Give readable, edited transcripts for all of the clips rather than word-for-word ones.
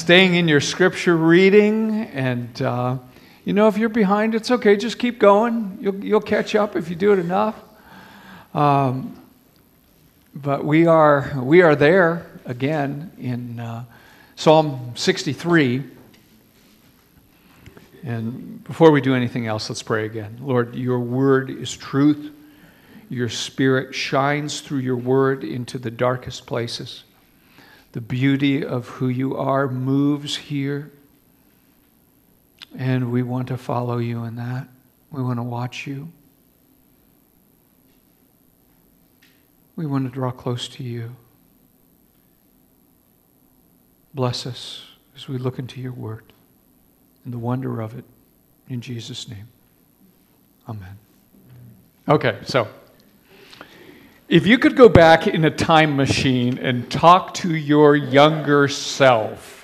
staying in your scripture reading. And, if you're behind, it's okay. Just keep going. You'll catch up if you do it enough. But we are there again in Psalm 63. And before we do anything else, let's pray again. Lord, your word is truth. Your Spirit shines through your word into the darkest places. The beauty of who you are moves here. And we want to follow you in that. We want to watch you. We want to draw close to you. Bless us as we look into your word and the wonder of it. In Jesus' name. Amen. Okay, so if you could go back in a time machine and talk to your younger self.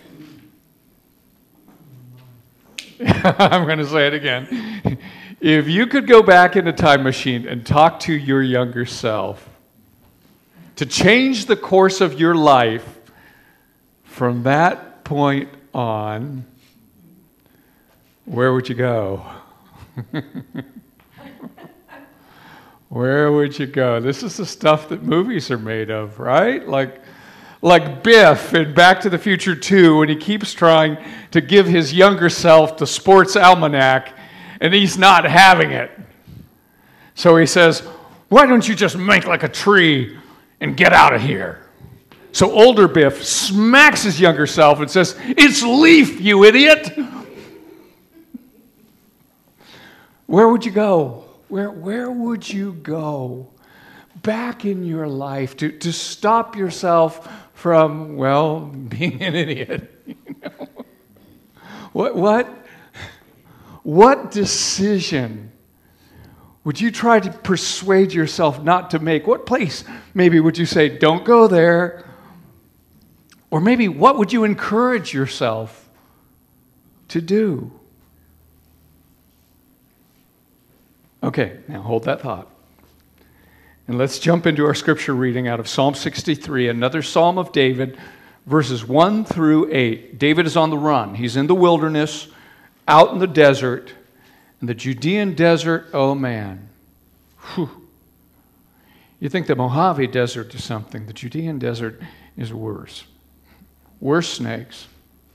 I'm going to say it again. If you could go back in a time machine and talk to your younger self to change the course of your life from that point on, where would you go? Where would you go? This is the stuff that movies are made of, right? Like Biff in Back to the Future 2, when he keeps trying to give his younger self the sports almanac, and he's not having it. So he says, why don't you just make like a tree and get out of here? So older Biff smacks his younger self and says, it's Leaf, you idiot! Where would you go? Where would you go back in your life to stop yourself from, being an idiot? What decision would you try to persuade yourself not to make? What place maybe would you say, don't go there? Or maybe what would you encourage yourself to do? Okay, now hold that thought. And let's jump into our scripture reading out of Psalm 63, another Psalm of David, verses 1 through 8. David is on the run. He's in the wilderness, out in the desert. In the Judean desert, oh man. Whew. You think the Mojave Desert is something. The Judean desert is worse. Worse snakes.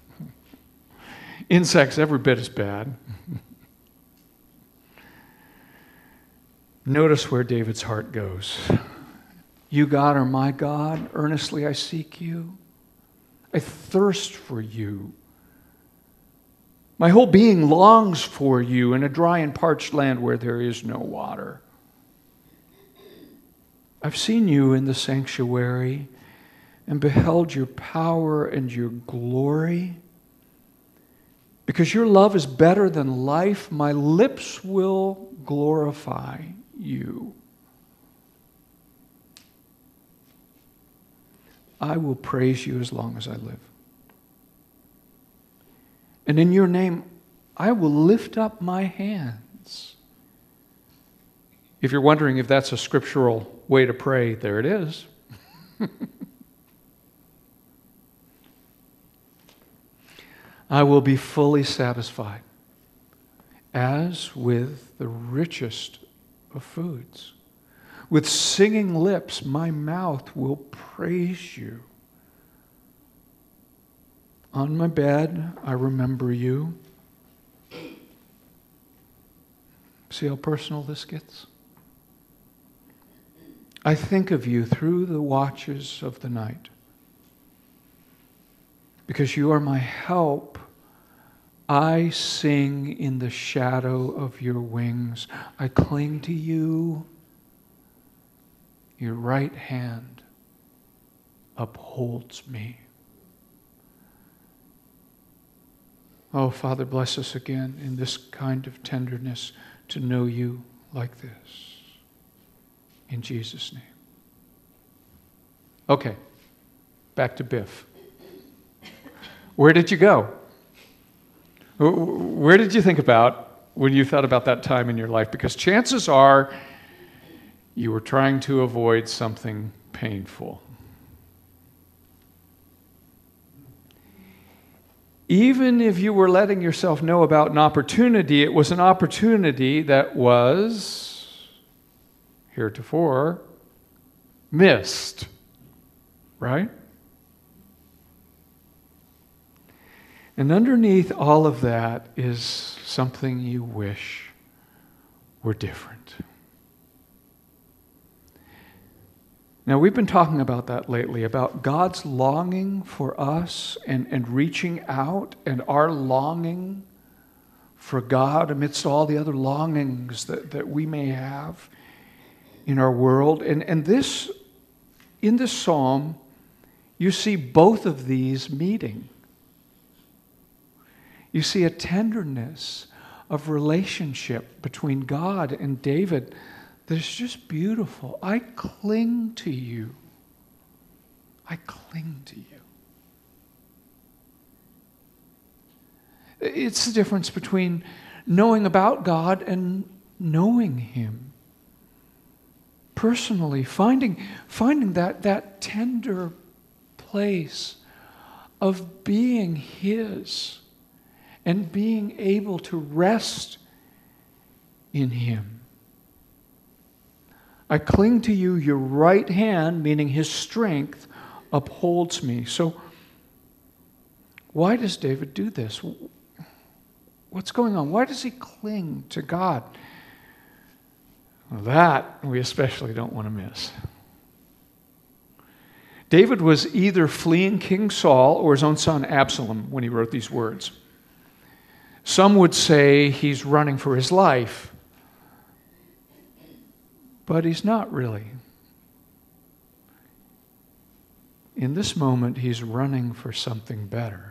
Insects every bit as bad. Notice where David's heart goes. You, God, are my God. Earnestly I seek you. I thirst for you. My whole being longs for you in a dry and parched land where there is no water. I've seen you in the sanctuary and beheld your power and your glory. Because your love is better than life, my lips will glorify you. I will praise you as long as I live. And in your name, I will lift up my hands. If you're wondering if that's a scriptural way to pray, there it is. I will be fully satisfied, as with the richest of foods. With singing lips, my mouth will praise you. On my bed, I remember you. See how personal this gets? I think of you through the watches of the night. Because you are my help, I sing in the shadow of your wings. I cling to you. Your right hand upholds me. Oh, Father, bless us again in this kind of tenderness to know you like this. In Jesus' name. Okay, back to Biff. Where did you go? Where did you think about when you thought about that time in your life? Because chances are you were trying to avoid something painful. Even if you were letting yourself know about an opportunity, it was an opportunity that was heretofore missed, right? And underneath all of that is something you wish were different. Now, we've been talking about that lately, about God's longing for us and reaching out, and our longing for God amidst all the other longings that we may have in our world. And in this psalm, you see both of these meeting. You see a tenderness of relationship between God and David that's just beautiful. I cling to you. I cling to you. It's the difference between knowing about God and knowing Him. Personally, finding that tender place of being His and being able to rest in Him. I cling to you, your right hand, meaning His strength, upholds me. So, why does David do this? What's going on? Why does he cling to God? Well, that we especially don't want to miss. David was either fleeing King Saul or his own son Absalom when he wrote these words. Some would say he's running for his life, but he's not really. In this moment, he's running for something better.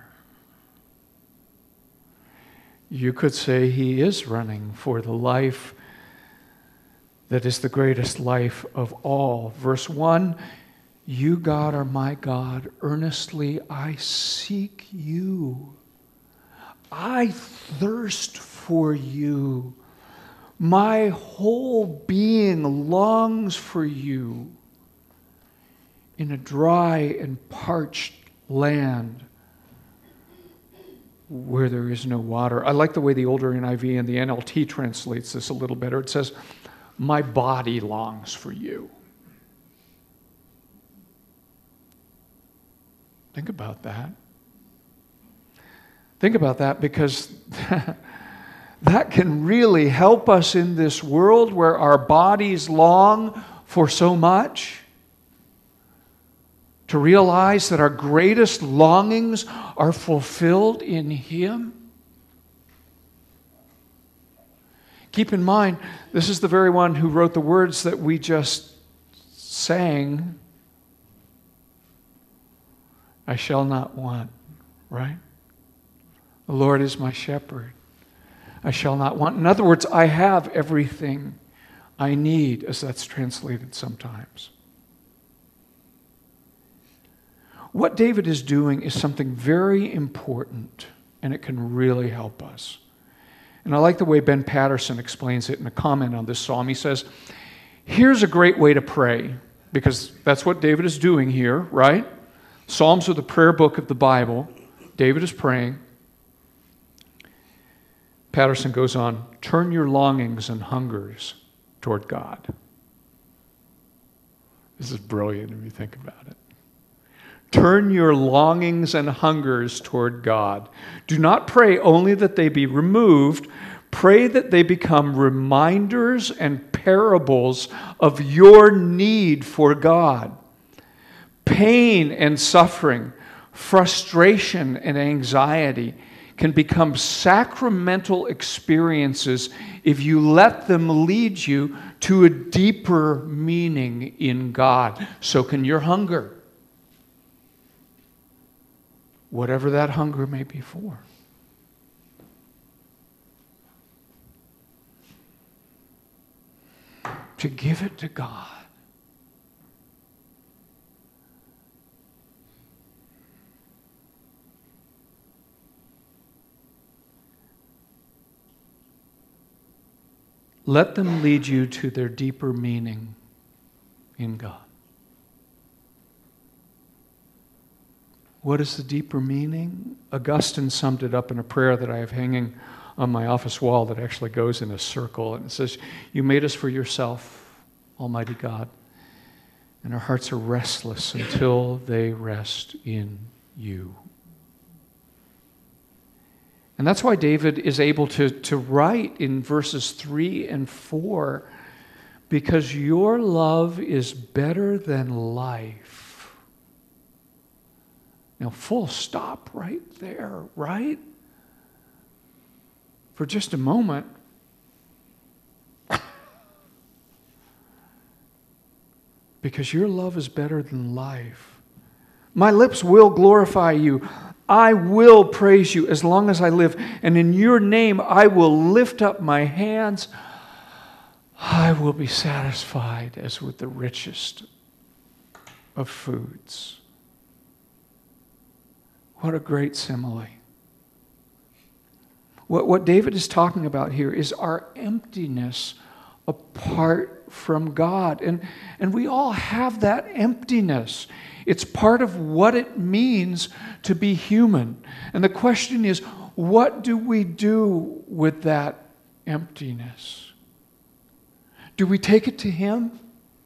You could say he is running for the life that is the greatest life of all. Verse 1, you, God, are my God. Earnestly I seek you. I thirst for you. My whole being longs for you in a dry and parched land where there is no water. I like the way the older NIV and the NLT translates this a little better. It says, my body longs for you. Think about that. Think about that, because that can really help us in this world where our bodies long for so much. To realize that our greatest longings are fulfilled in Him. Keep in mind, this is the very one who wrote the words that we just sang. I shall not want, right? The Lord is my shepherd. I shall not want. In other words, I have everything I need, as that's translated sometimes. What David is doing is something very important, and it can really help us. And I like the way Ben Patterson explains it in a comment on this psalm. He says, here's a great way to pray, because that's what David is doing here, right? Psalms are the prayer book of the Bible. David is praying. Patterson goes on, turn your longings and hungers toward God. This is brilliant if you think about it. Turn your longings and hungers toward God. Do not pray only that they be removed. Pray that they become reminders and parables of your need for God. Pain and suffering, frustration and anxiety can become sacramental experiences if you let them lead you to a deeper meaning in God. So can your hunger. Whatever that hunger may be for. To give it to God. Let them lead you to their deeper meaning in God. What is the deeper meaning? Augustine summed it up in a prayer that I have hanging on my office wall that actually goes in a circle. And it says, "You made us for yourself, Almighty God, and our hearts are restless until they rest in you." And that's why David is able to write in verses 3 and 4, because your love is better than life. Now, full stop right there, right? For just a moment. Because your love is better than life. My lips will glorify you. I will praise you as long as I live. And in your name I will lift up my hands. I will be satisfied as with the richest of foods. What a great simile. What David is talking about here is our emptiness apart from God. And we all have that emptiness. It's part of what it means to be human. And the question is, what do we do with that emptiness? Do we take it to Him?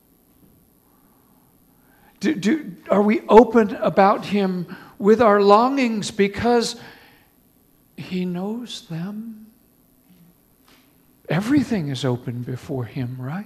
Are we open about Him with our longings because He knows them? Everything is open before Him, right?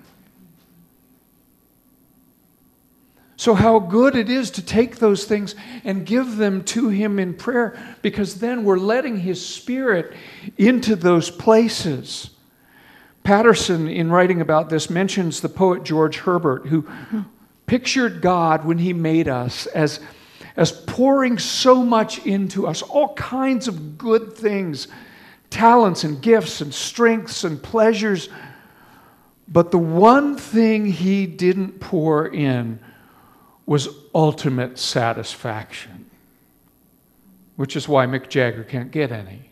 So how good it is to take those things and give them to Him in prayer, because then we're letting His Spirit into those places. Patterson, in writing about this, mentions the poet George Herbert, who pictured God when He made us as pouring so much into us, all kinds of good things, talents and gifts and strengths and pleasures. But the one thing He didn't pour in was ultimate satisfaction, which is why Mick Jagger can't get any.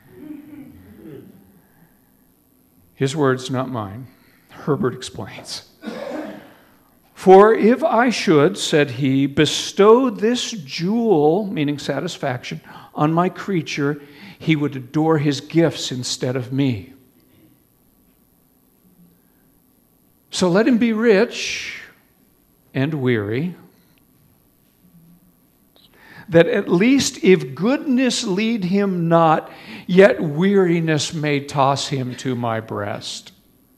His words, not mine. Herbert explains. "For if I should," said he, "bestow this jewel," meaning satisfaction, "on my creature, he would adore his gifts instead of me. So let him be rich and weary, that at least if goodness lead him not, yet weariness may toss him to my breast."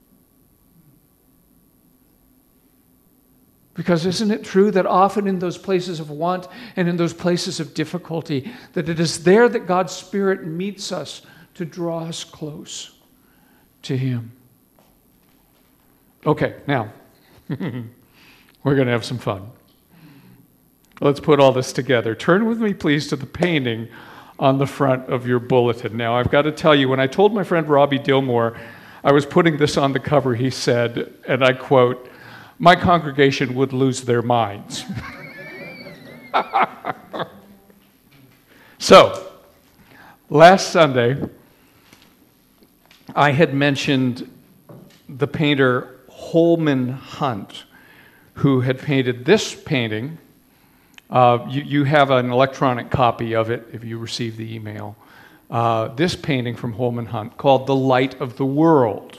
Because isn't it true that often in those places of want and in those places of difficulty, that it is there that God's Spirit meets us to draw us close to Him? Okay, now, we're going to have some fun. Let's put all this together. Turn with me, please, to the painting on the front of your bulletin. Now, I've got to tell you, when I told my friend Robbie Dillmore I was putting this on the cover, he said, and I quote, "My congregation would lose their minds." So, last Sunday, I had mentioned the painter Holman Hunt, who had painted this painting. You have an electronic copy of it if you received the email. This painting from Holman Hunt called "The Light of the World."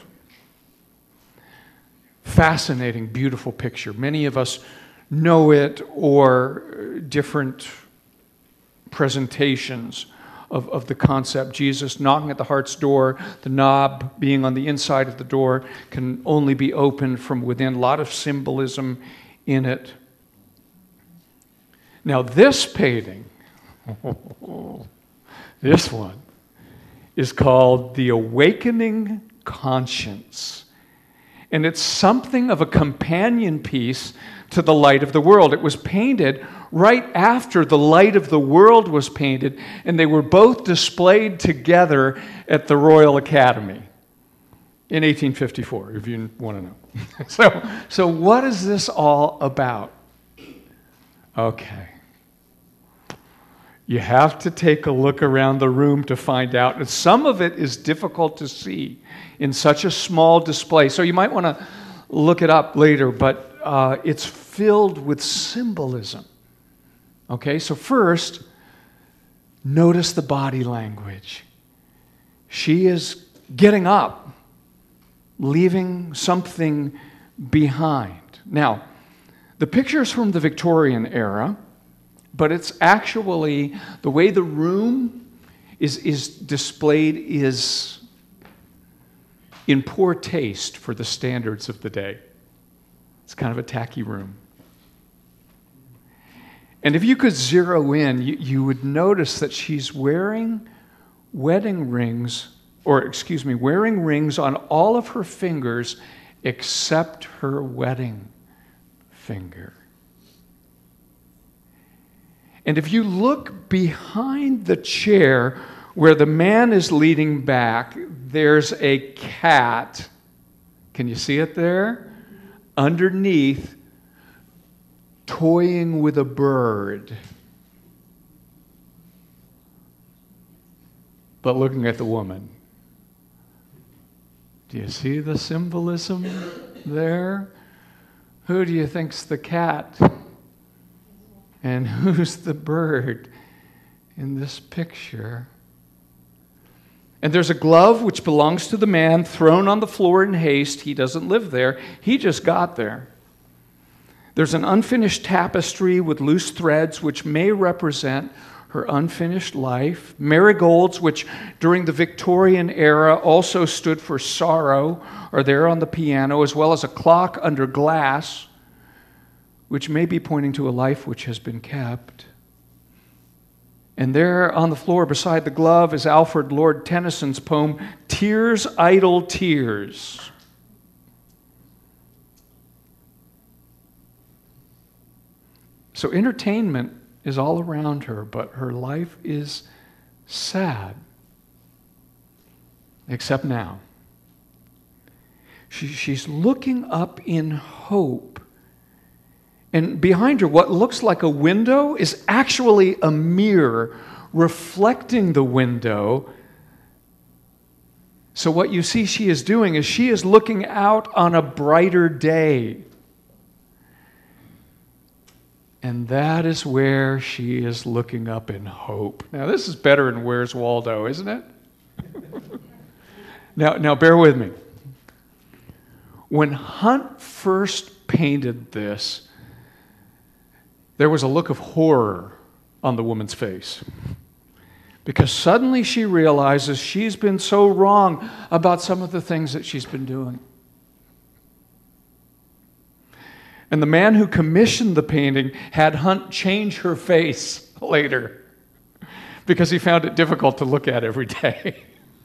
Fascinating, beautiful picture. Many of us know it, or different presentations of the concept. Jesus knocking at the heart's door, the knob being on the inside of the door can only be opened from within. A lot of symbolism in it. Now this painting, this one, is called "The Awakening Conscience." And it's something of a companion piece to "The Light of the World." It was painted right after "The Light of the World" was painted, and they were both displayed together at the Royal Academy in 1854, if you want to know. So what is this all about? Okay. You have to take a look around the room to find out. And some of it is difficult to see in such a small display. So you might want to look it up later, but it's filled with symbolism. Okay, so first, Notice the body language. She is getting up, leaving something behind. Now, the picture is from the Victorian era, but it's actually the way the room is displayed is in poor taste for the standards of the day. It's kind of a tacky room. And if you could zero in, you would notice that she's wearing wearing rings on all of her fingers except her wedding finger. And if you look behind the chair where the man is leaning back, there's a cat. Can you see it there? Underneath, toying with a bird. But looking at the woman. Do you see the symbolism there? Who do you think's the cat? And who's the bird in this picture? And there's a glove which belongs to the man thrown on the floor in haste. He doesn't live there. He just got there. There's an unfinished tapestry with loose threads which may represent her unfinished life. Marigolds, which during the Victorian era also stood for sorrow, are there on the piano, as well as a clock under glass, which may be pointing to a life which has been kept. And there on the floor beside the glove is Alfred Lord Tennyson's poem, Tears, Idle Tears. So entertainment is all around her, but her life is sad. Except now. She's looking up in hope. And behind her, what looks like a window is actually a mirror reflecting the window. So what you see she is doing is she is looking out on a brighter day. And that is where she is looking up in hope. Now, this is better than Where's Waldo, isn't it? Now, bear with me. When Hunt first painted this, there was a look of horror on the woman's face. Because suddenly she realizes she's been so wrong about some of the things that she's been doing. And the man who commissioned the painting had Hunt change her face later because he found it difficult to look at every day.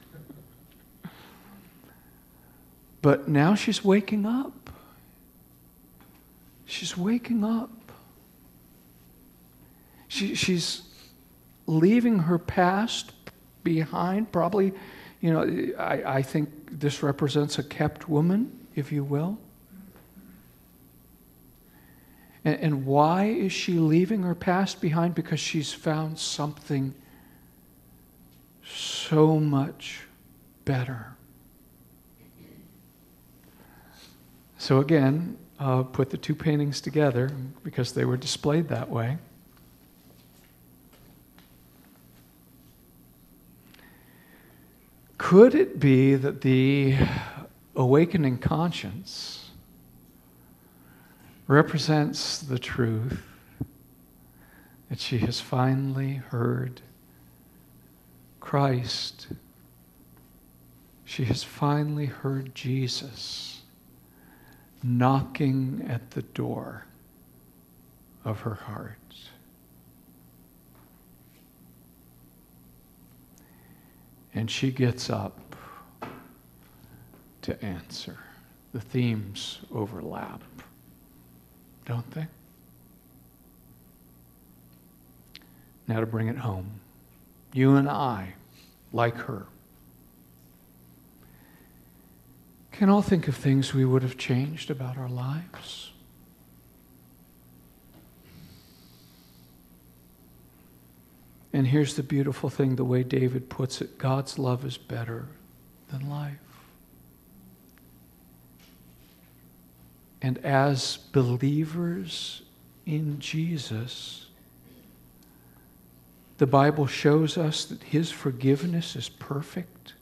But now she's waking up. She's waking up. She's leaving her past behind. Probably, I think this represents a kept woman, if you will. And why is she leaving her past behind? Because she's found something so much better. So again, put the two paintings together because they were displayed that way. Could it be that the awakening conscience represents the truth that she has finally heard Christ? She has finally heard Jesus knocking at the door of her heart. And she gets up to answer. The themes overlap, don't they? Now to bring it home. You and I, like her, can all think of things we would have changed about our lives. And here's the beautiful thing, the way David puts it, God's love is better than life. And as believers in Jesus, The Bible shows us that His forgiveness is perfect.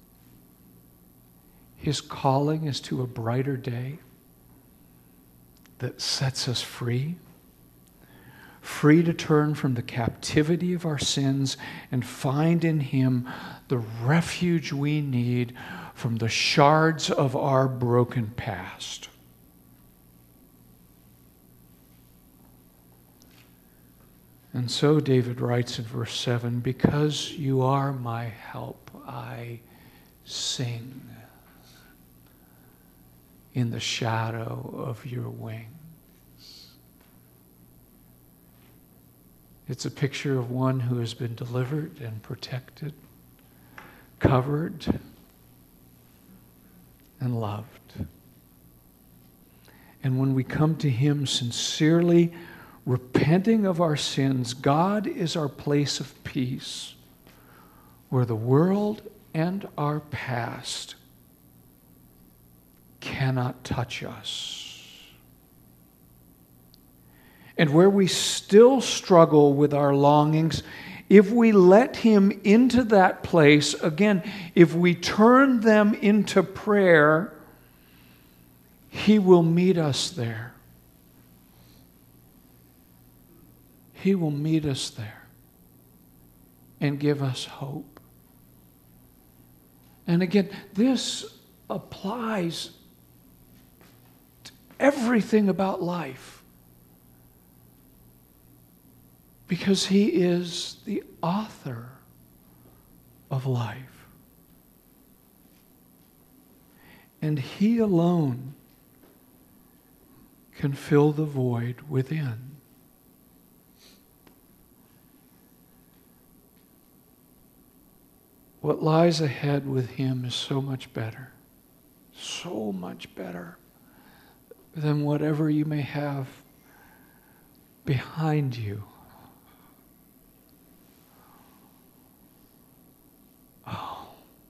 His calling is to a brighter day that sets us free. Free to turn from the captivity of our sins and find in Him the refuge we need from the shards of our broken past. And so David writes in verse 7, because you are my help, I sing in the shadow of your wings. It's a picture of one who has been delivered and protected, covered and loved. And when we come to Him sincerely repenting of our sins, God is our place of peace, where the world and our past cannot touch us. And where we still struggle with our longings, if we let Him into that place, again, if we turn them into prayer, He will meet us there. He will meet us there and give us hope. And again, this applies to everything about life. Because He is the author of life. And He alone can fill the void within. What lies ahead with Him is so much better than whatever you may have behind you. Oh.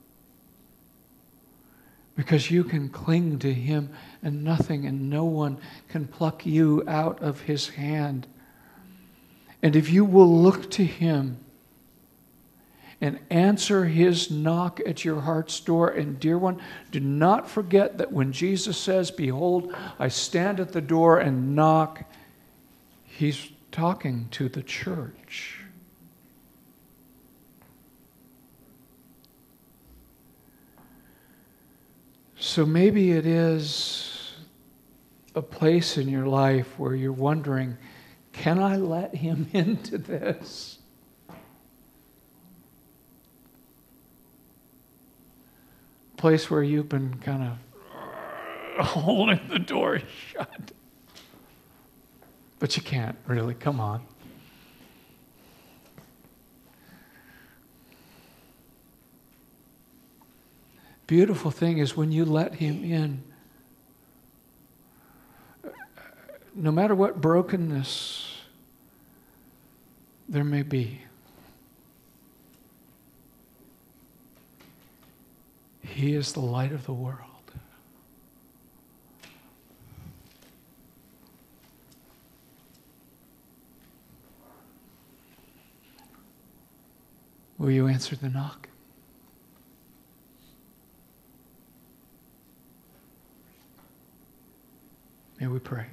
Because you can cling to Him and nothing and no one can pluck you out of His hand. And if you will look to Him and answer His knock at your heart's door, and dear one, do not forget that when Jesus says, "Behold, I stand at the door and knock," He's talking to the church. So maybe it is a place in your life where you're wondering, can I let Him into this? Place where you've been kind of holding the door shut. But you can't really, come on. Beautiful thing is when you let Him in, no matter what brokenness there may be, He is the light of the world. Will you answer the knock? May we pray.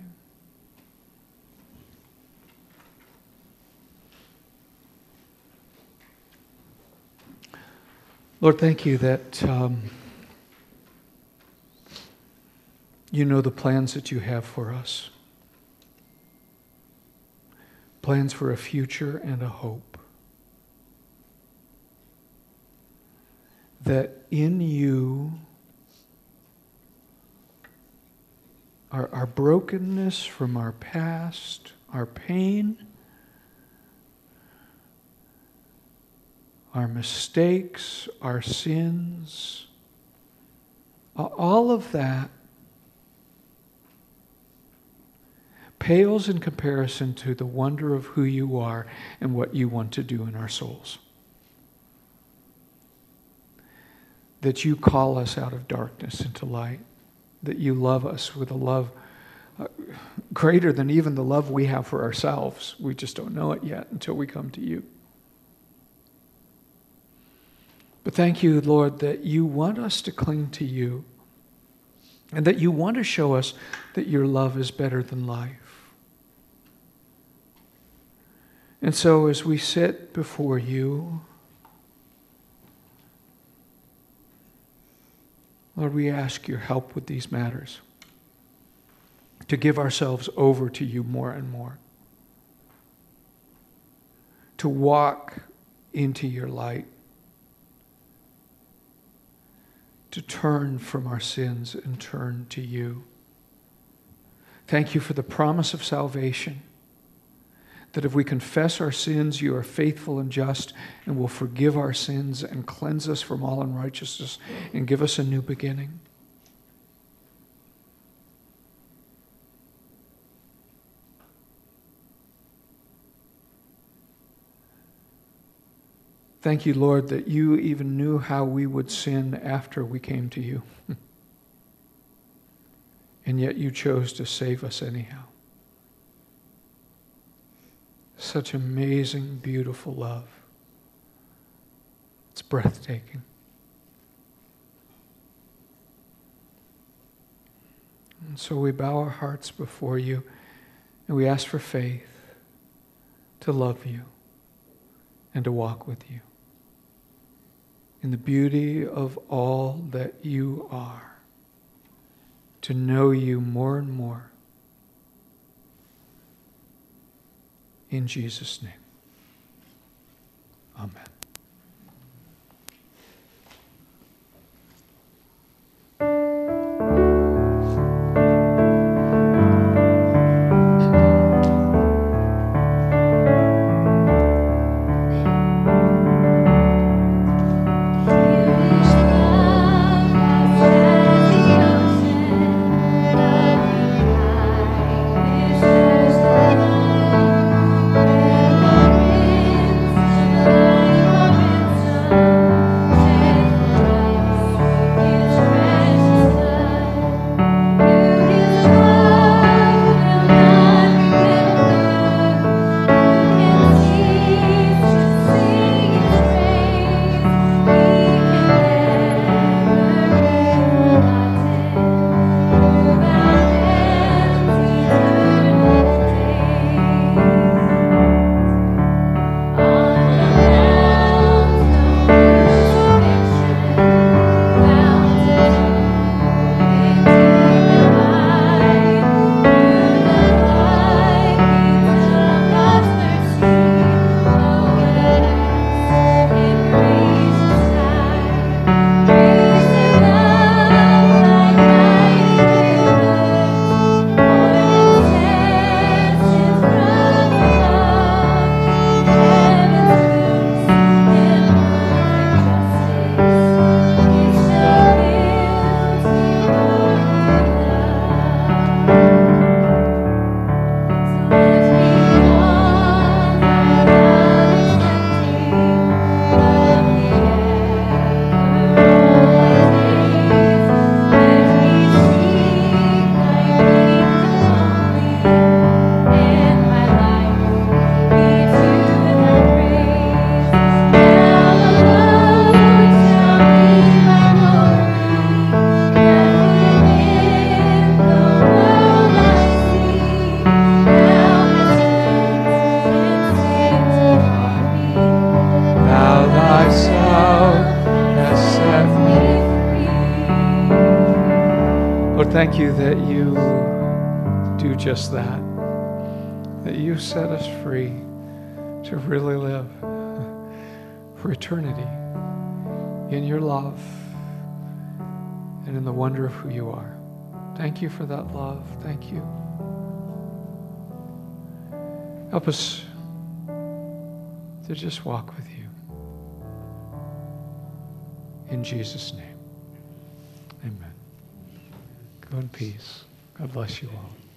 Lord, thank you that you know the plans that you have for us. Plans for a future and a hope. That in you our brokenness from our past, our pain, our mistakes, our sins, all of that pales in comparison to the wonder of who you are and what you want to do in our souls. That you call us out of darkness into light. That you love us with a love greater than even the love we have for ourselves. We just don't know it yet until we come to you. But thank you, Lord, that you want us to cling to you and that you want to show us that your love is better than life. And so as we sit before you, Lord, we ask your help with these matters, to give ourselves over to you more and more, to walk into your light, to turn from our sins and turn to you. Thank you for the promise of salvation, that if we confess our sins, you are faithful and just and will forgive our sins and cleanse us from all unrighteousness and give us a new beginning. Thank you, Lord, that you even knew how we would sin after we came to you. And yet you chose to save us anyhow. Such amazing, beautiful love. It's breathtaking. And so we bow our hearts before you and we ask for faith to love you and to walk with you in the beauty of all that you are, to know you more and more. In Jesus' name, amen. Thank you that you do just that you set us free to really live for eternity in your love and in the wonder of who you are. Thank you for that love. Thank you. Help us to just walk with you. In Jesus' name, amen. Go in peace. God bless you all.